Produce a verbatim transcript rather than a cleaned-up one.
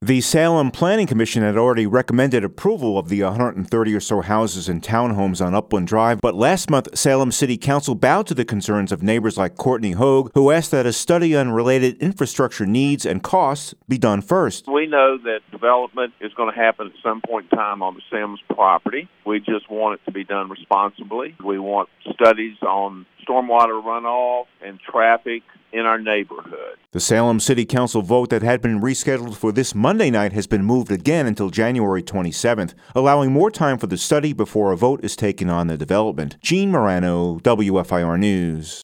The Salem Planning Commission had already recommended approval of the one hundred thirty or so houses and townhomes on Upland Drive, but last month Salem City Council bowed to the concerns of neighbors like Courtney Hogue, who asked that a study on related infrastructure needs and costs be done first. We know that development is going to happen at some point in time on the Sims property. We just want it to be done responsibly. We want studies on stormwater runoff and traffic in our neighborhood. The Salem City Council vote that had been rescheduled for this Monday night has been moved again until January twenty-seventh, allowing more time for the study before a vote is taken on the development. Gene Marano, W F I R News.